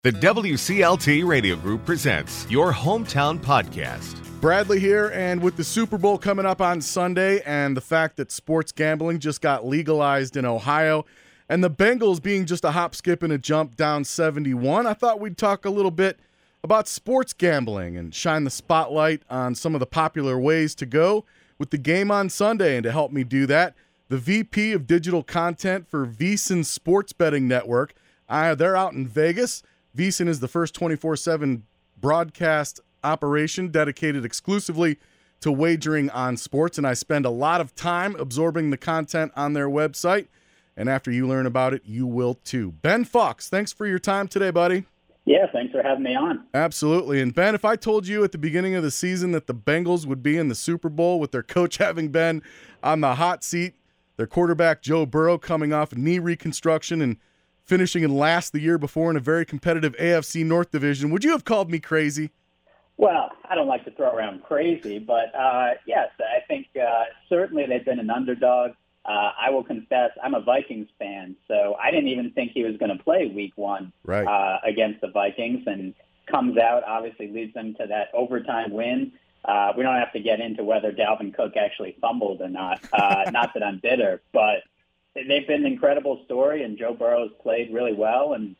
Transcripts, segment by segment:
The WCLT Radio Group presents your hometown podcast. Bradley here, and with the Super Bowl coming up on Sunday and the fact that sports gambling just got legalized in Ohio and the Bengals being just a hop, skip, and a jump down 71, I thought we'd talk a little bit about sports gambling and shine the spotlight on some of the popular ways to go with the game on Sunday. And to help me do that, the VP of Digital Content for VSiN Sports Betting Network. They're out in Vegas. VSiN is the first 24/7 broadcast operation dedicated exclusively to wagering on sports, and I spend a lot of time absorbing the content on their website, and after you learn about it, you will too. Ben Fox, thanks for your time today, buddy. Yeah, thanks for having me on. Absolutely. And Ben, if I told you at the beginning of the season that the Bengals would be in the Super Bowl with their coach having been on the hot seat, their quarterback Joe Burrow coming off knee reconstruction and finishing in last the year before in a very competitive AFC North division, would you have called me crazy? Well, I don't like to throw around crazy, but yes, I think certainly they've been an underdog. I will confess, I'm a Vikings fan, so I didn't even think he was going to play week one against the Vikings, and comes out, obviously leads them to that overtime win. We don't have to get into whether Dalvin Cook actually fumbled or not. Not that I'm bitter, but they've been an incredible story, and Joe Burrow's played really well, and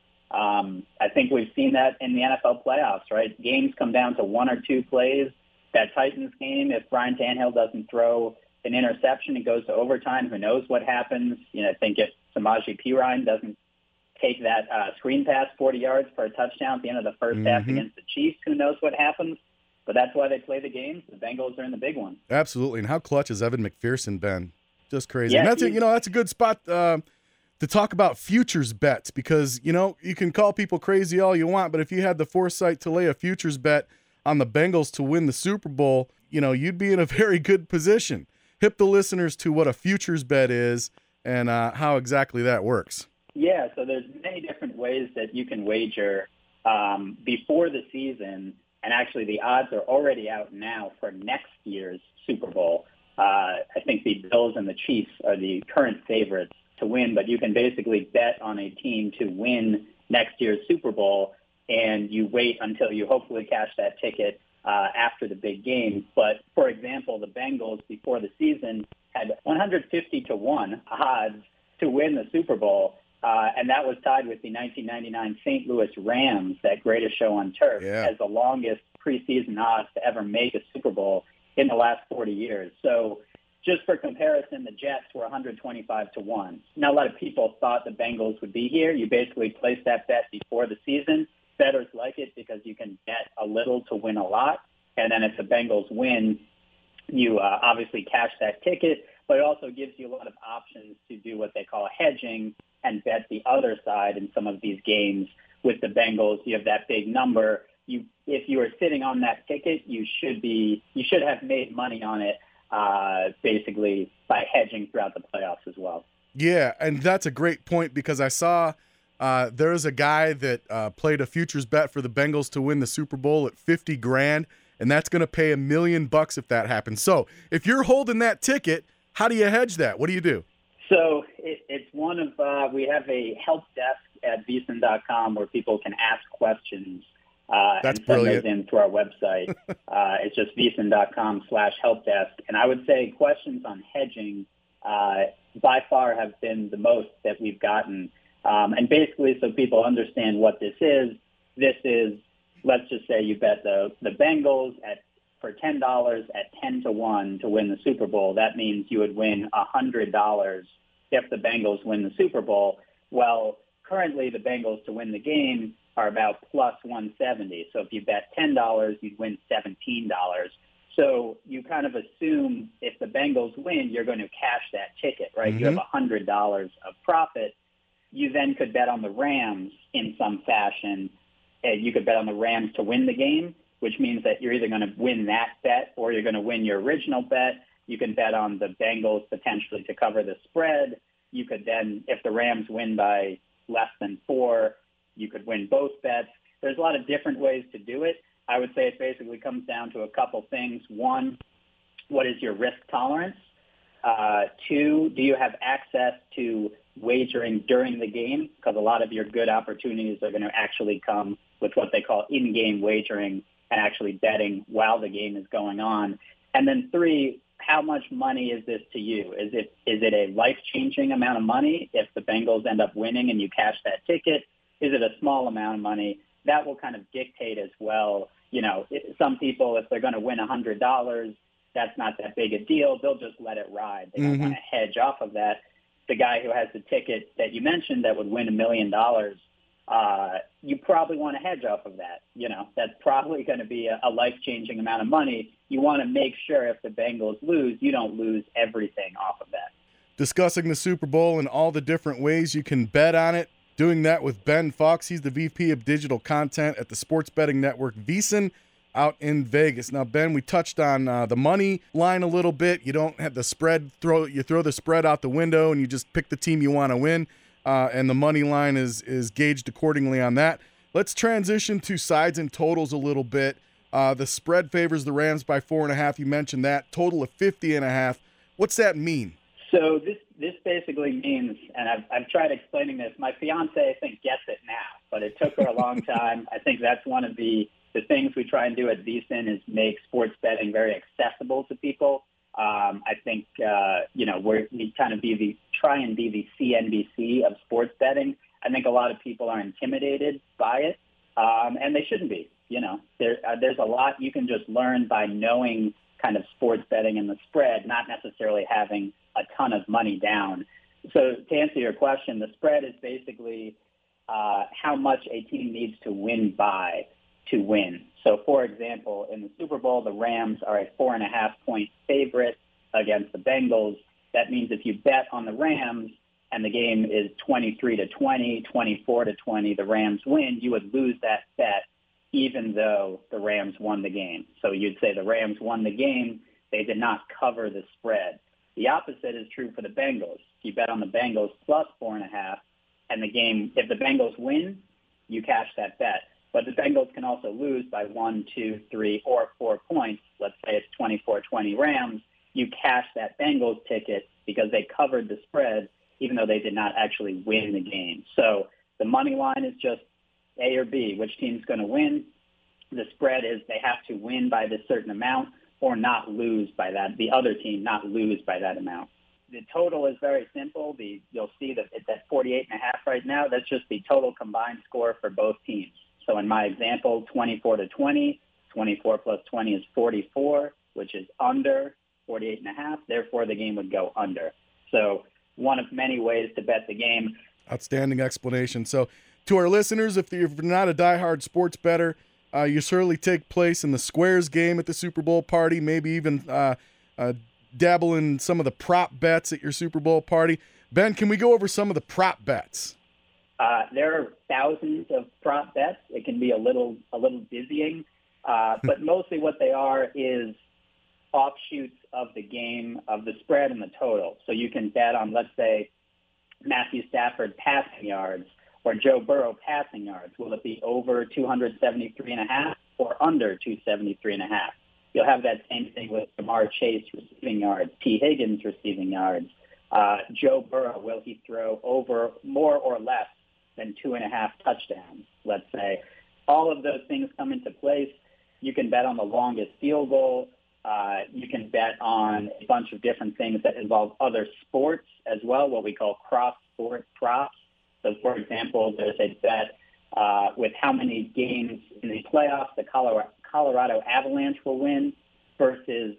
I think we've seen that in the NFL playoffs, right? Games come down to one or two plays. That Titans game, if Brian Tannehill doesn't throw an interception, it goes to overtime. Who knows what happens? I think if Samaje Perine doesn't take that screen pass 40 yards for a touchdown at the end of the first half against the Chiefs, who knows what happens? But that's why they play the games. The Bengals are in the big one. Absolutely. And how clutch has Evan McPherson been? Just crazy. Yeah, and that's a good spot to talk about futures bets, because, you can call people crazy all you want, but if you had the foresight to lay a futures bet on the Bengals to win the Super Bowl, you'd be in a very good position. Hip the listeners to what a futures bet is and how exactly that works. Yeah, so there's many different ways that you can wager before the season, and actually the odds are already out now for next year's Super Bowl. I think the Bills and the Chiefs are the current favorites to win, but you can basically bet on a team to win next year's Super Bowl, and you wait until you hopefully cash that ticket after the big game. But, for example, the Bengals before the season had 150-1 odds to win the Super Bowl, and that was tied with the 1999 St. Louis Rams, that greatest show on turf, as the longest preseason odds to ever make a Super Bowl in the last 40 years. So just for comparison, the Jets were 125-1. Now, a lot of people thought the Bengals would be here. You basically place that bet before the season. Bettors like it because you can bet a little to win a lot. And then if the Bengals win, you obviously cash that ticket, but it also gives you a lot of options to do what they call hedging and bet the other side in some of these games. With the Bengals, you have that big number. If you are sitting on that ticket, you should have made money on it, basically by hedging throughout the playoffs as well. Yeah, and that's a great point, because I saw there's a guy that played a futures bet for the Bengals to win the Super Bowl at $50,000, and that's going to pay $1 million if that happens. So if you're holding that ticket, how do you hedge that? What do you do? So it's one of we have a help desk at VSiN.com where people can ask questions. That's and send brilliant. those in through our website. It's just VSiN.com/helpdesk. And I would say questions on hedging by far have been the most that we've gotten. And basically, so people understand what this is, let's just say you bet the Bengals for $10 at 10-1 to win the Super Bowl. That means you would win $100 if the Bengals win the Super Bowl. Well, currently the Bengals to win the game are about plus 170. So if you bet $10, you'd win $17. So you kind of assume if the Bengals win, you're going to cash that ticket, right? You have $100 of profit. You then could bet on the Rams in some fashion. You could bet on the Rams to win the game, which means that you're either going to win that bet or you're going to win your original bet. You can bet on the Bengals potentially to cover the spread. You could then, if the Rams win by less than 4, you could win both bets. There's a lot of different ways to do it. I would say it basically comes down to a couple things. One, what is your risk tolerance? Two, do you have access to wagering during the game? Because a lot of your good opportunities are going to actually come with what they call in-game wagering and actually betting while the game is going on. And then three, how much money is this to you? Is it a life-changing amount of money if the Bengals end up winning and you cash that ticket? Is it a small amount of money? That will kind of dictate as well. You know, some people, if they're going to win $100, that's not that big a deal. They'll just let it ride. They don't want to hedge off of that. The guy who has the ticket that you mentioned that would win $1 million, you probably want to hedge off of that. You know, that's probably going to be a life-changing amount of money. You want to make sure if the Bengals lose, you don't lose everything off of that. Discussing the Super Bowl and all the different ways you can bet on it. Doing that with Ben Fox. He's the VP of Digital Content at the sports betting network VSiN out in Vegas. Now, Ben, we touched on the money line a little bit. You don't have the spread. You throw the spread out the window and you just pick the team you want to win. And the money line is gauged accordingly on that. Let's transition to sides and totals a little bit. The spread favors the Rams by 4.5. You mentioned that. Total of 50.5. What's that mean? So this basically means, and I've tried explaining this. My fiance, I think, gets it now, but it took her a long time. I think that's one of the things we try and do at VSiN is make sports betting very accessible to people. I think we kind of try and be the CNBC of sports betting. I think a lot of people are intimidated by it, and they shouldn't be. You know, there's a lot you can just learn by knowing kind of sports betting and the spread, not necessarily having a ton of money down. So to answer your question, the spread is basically how much a team needs to win by to win. So, for example, in the Super Bowl, the Rams are a 4.5-point favorite against the Bengals. That means if you bet on the Rams and the game is 23-20, 24-20, the Rams win, you would lose that bet even though the Rams won the game. So you'd say the Rams won the game. They did not cover the spread. The opposite is true for the Bengals. If you bet on the Bengals plus 4.5 and the game, if the Bengals win, you cash that bet. But the Bengals can also lose by 1, 2, 3, or 4 points. Let's say it's 24-20 Rams. You cash that Bengals ticket because they covered the spread, even though they did not actually win the game. So the money line is just A or B, which team's going to win. The spread is they have to win by this certain amount or not lose by that, the other team not lose by that amount. The total is very simple. You'll see that it's at 48.5 right now. That's just the total combined score for both teams. So in my example, 24-20, 24 plus 20 is 44, which is under 48.5. Therefore, the game would go under. So one of many ways to bet the game. Outstanding explanation. So to our listeners, if you're not a diehard sports bettor, you certainly take place in the Squares game at the Super Bowl party, maybe even dabble in some of the prop bets at your Super Bowl party. Ben, can we go over some of the prop bets? There are thousands of prop bets. It can be a little dizzying, but mostly what they are is offshoots of the game, of the spread and the total. So you can bet on, let's say, Matthew Stafford passing yards or Joe Burrow passing yards. Will it be over 273.5 or under 273.5? You'll have that same thing with Jamar Chase receiving yards, T. Higgins receiving yards. Joe Burrow, will he throw over more or less than 2.5 touchdowns, let's say? All of those things come into place. You can bet on the longest field goal. You can bet on a bunch of different things that involve other sports as well, what we call cross-sport props. So, for example, there's a bet with how many games in the playoffs the Colorado Avalanche will win versus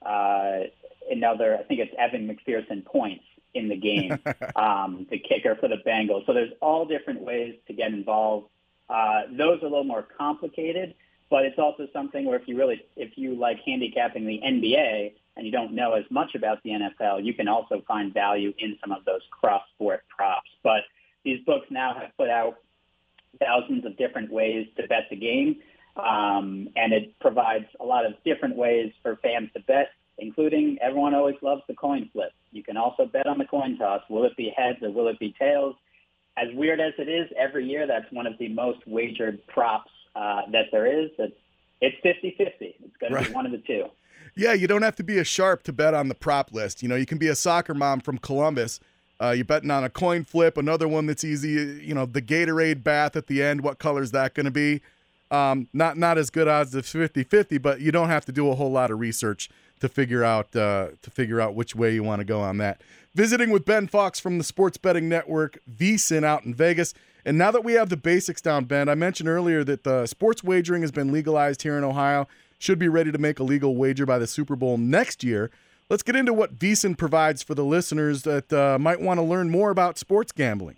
another, I think it's Evan McPherson points in the game, the kicker for the Bengals. So there's all different ways to get involved. Those are a little more complicated, but it's also something where if you like handicapping the NBA and you don't know as much about the NFL, you can also find value in some of those cross-sport props. But these books now have put out thousands of different ways to bet the game, and it provides a lot of different ways for fans to bet, including everyone always loves the coin flip. You can also bet on the coin toss. Will it be heads or will it be tails? As weird as it is, every year that's one of the most wagered props that there is. It's 50-50. It's going to be one of the two. Yeah, you don't have to be a sharp to bet on the prop list. You know, you can be a soccer mom from Columbus. You're betting on a coin flip, another one that's easy. You know, the Gatorade bath at the end. What color is that going to be? Not as good odds as 50-50, but you don't have to do a whole lot of research to figure out which way you want to go on that. Visiting with Ben Fox from the Sports Betting Network, VSiN out in Vegas. And now that we have the basics down, Ben, I mentioned earlier that the sports wagering has been legalized here in Ohio. Should be ready to make a legal wager by the Super Bowl next year. Let's get into what VSiN provides for the listeners that might want to learn more about sports gambling.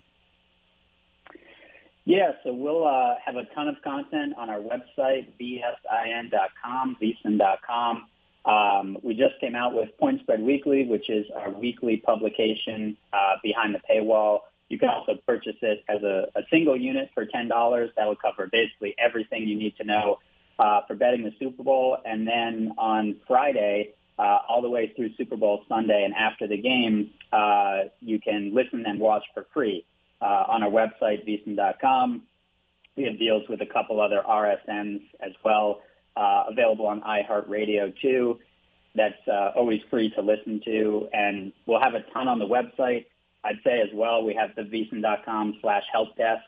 Yeah, so we'll have a ton of content on our website, vsin.com, vsin.com. We just came out with Point Spread Weekly, which is our weekly publication behind the paywall. You can also purchase it as a single unit for $10. That will cover basically everything you need to know for betting the Super Bowl. And then on Friday, all the way through Super Bowl Sunday and after the game, you can listen and watch for free on our website, vsin.com. We have deals with a couple other RSNs as well, available on iHeartRadio too. That's always free to listen to, and we'll have a ton on the website. I'd say as well, we have the vsin.com/helpdesk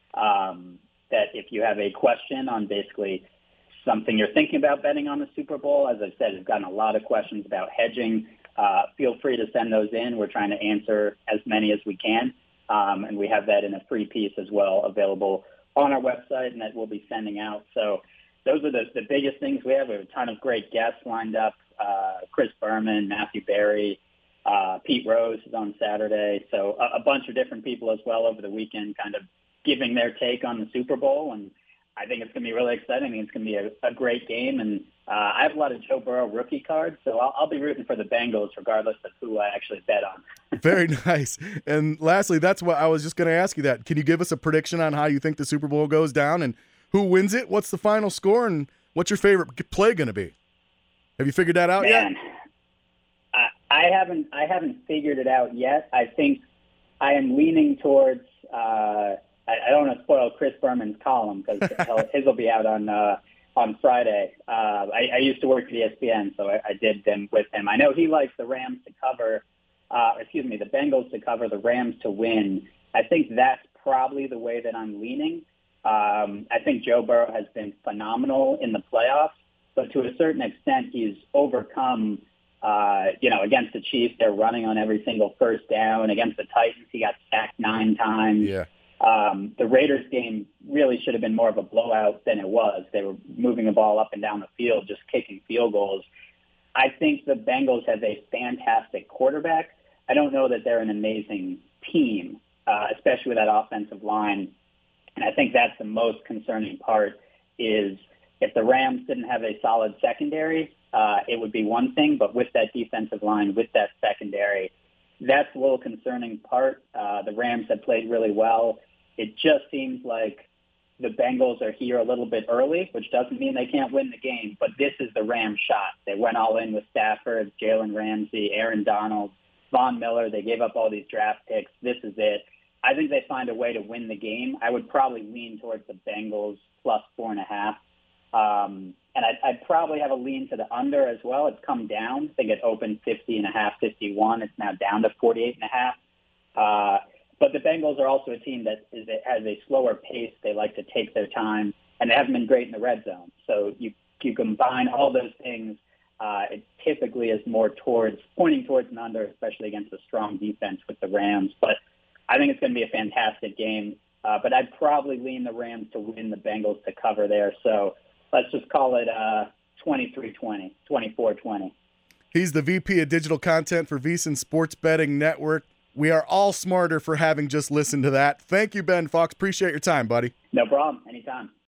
that if you have a question on basically something you're thinking about betting on the Super Bowl, as I've said, we've gotten a lot of questions about hedging. Feel free to send those in. We're trying to answer as many as we can, and we have that in a free piece as well available on our website, and that we'll be sending out. So those are the biggest things we have. We have a ton of great guests lined up. Chris Berman, Matthew Berry, Pete Rose is on Saturday. So a bunch of different people as well over the weekend kind of giving their take on the Super Bowl. And I think it's going to be really exciting. I think it's going to be a great game. And I have a lot of Joe Burrow rookie cards, so I'll be rooting for the Bengals regardless of who I actually bet on. Very nice. And lastly, that's what I was just going to ask you that. Can you give us a prediction on how you think the Super Bowl goes down and who wins it? What's the final score and what's your favorite play going to be? Have you figured that out yet? I haven't figured it out yet. I think I am leaning towards I don't want to spoil Chris Berman's column because his will be out on Friday. I used to work at ESPN, so I did them with him. I know he likes the Rams to cover, the Bengals to cover, the Rams to win. I think that's probably the way that I'm leaning. I think Joe Burrow has been phenomenal in the playoffs, but to a certain extent, he's overcome, against the Chiefs, they're running on every single first down. Against the Titans, he got sacked 9 times. Yeah. The Raiders game really should have been more of a blowout than it was. They were moving the ball up and down the field, just kicking field goals. I think the Bengals have a fantastic quarterback. I don't know that they're an amazing team, especially with that offensive line. And I think that's the most concerning part is if the Rams didn't have a solid secondary, it would be one thing. But with that defensive line, with that secondary, that's a little concerning part. The Rams have played really well. It just seems like the Bengals are here a little bit early, which doesn't mean they can't win the game. But this is the Rams' shot. They went all in with Stafford, Jalen Ramsey, Aaron Donald, Von Miller. They gave up all these draft picks. This is it. I think they find a way to win the game. I would probably lean towards the Bengals plus 4.5. And I'd probably have a lean to the under as well. It's come down. I think it opened 50.5, 51. It's now down to 48.5. But the Bengals are also a team that has a slower pace. They like to take their time, and they haven't been great in the red zone. So you combine all those things, it typically is more pointing towards an under, especially against a strong defense with the Rams. But I think it's going to be a fantastic game. But I'd probably lean the Rams to win, the Bengals to cover there. So let's just call it 23-20, 24-20. He's the VP of Digital Content for VSiN Sports Betting Network. We are all smarter for having just listened to that. Thank you, Ben Fox. Appreciate your time, buddy. No problem. Anytime.